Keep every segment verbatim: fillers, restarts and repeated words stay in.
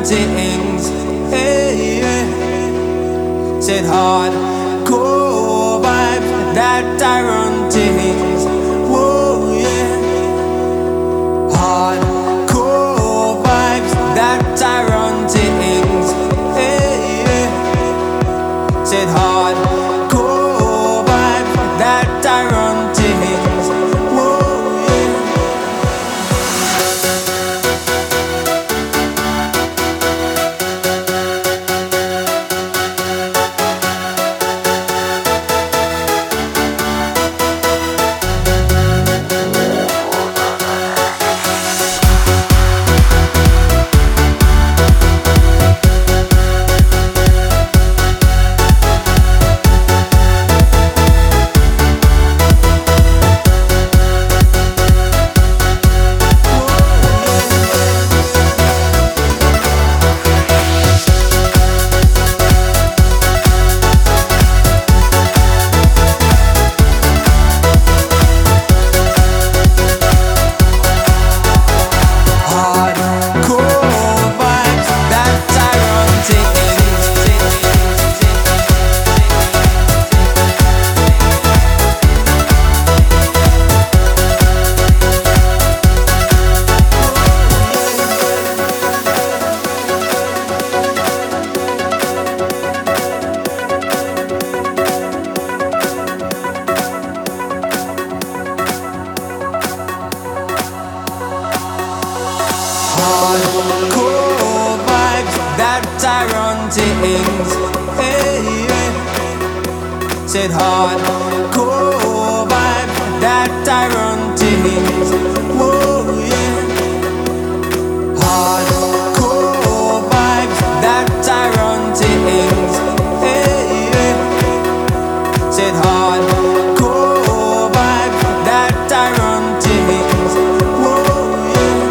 things. Hey, yeah. Said hardcore vibes that I run things. Whoa, yeah. Hardcore vibes that I run things. Hey, yeah. Said hardcore vibes that I run things. Whoa, yeah. Hardcore vibes that I run things. Hey, yeah. Said hardcore vibes that I run things. Whoa, yeah. Hardcore vibes that I run things. Hey, yeah. Said hardcore vibes that I run things. Whoa, yeah.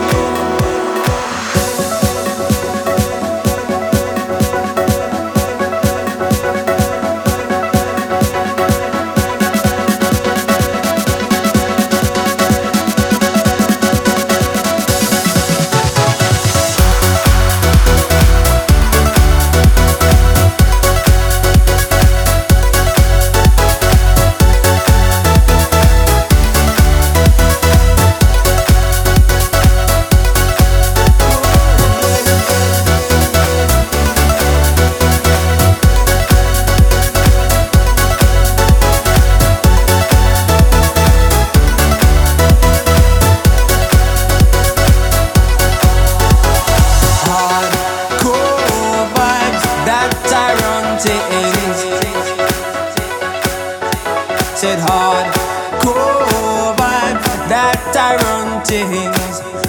Said hardcore vibes that I run things.